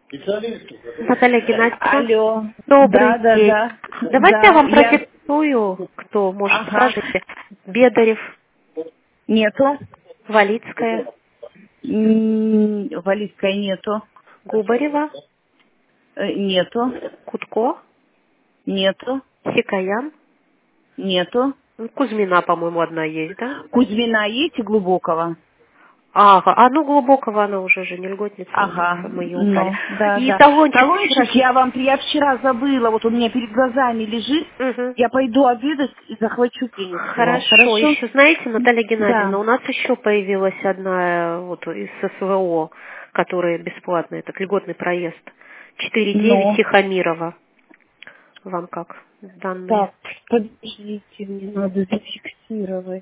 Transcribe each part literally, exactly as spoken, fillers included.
Наталья Геннадьевна, Алло. добрый Да, да, день. да. Давайте я Да, вам я... продиктую, кто, может, Ага. скажете. Бедарев, Нету. Валицкая, М, Валийской нету. Губарева, Э, Нету. Кутко, Нету. Сикаян. Нету. Ну, Кузьмина, по-моему, одна есть, да? Кузьмина есть и Глубокого. Ага, а ну глубокого она уже же не льготница, Ага, мы ее убрали. ну, да, И да. талончик Талончик вчера. я вам, я вчера забыла, вот он у меня перед глазами лежит. Угу. Я пойду обедать и захвачу, принесу вам. Хорошо. Хорошо? Еще знаете, Наталья Да. Геннадьевна, у нас еще появилась одна э, вот из СВО, которая бесплатная, это льготный проезд. четыре девять Но. Тихомирова. Вам как данные? Так, подождите, мне надо зафиксировать.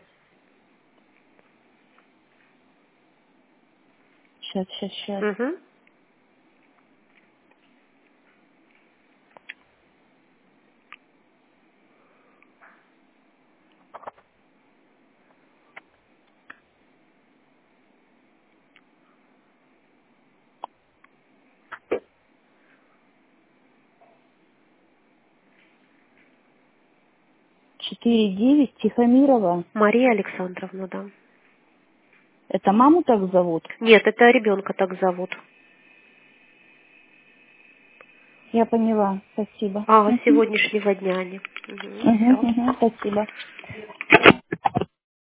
Сейчас, сейчас, сейчас. Угу. четыре девять Тихомирова. Мария Александровна, да. Это маму так зовут? Нет, это ребенка так зовут. Я поняла. Спасибо. А, с Угу. сегодняшнего дня они. Угу, Угу, все. угу, спасибо.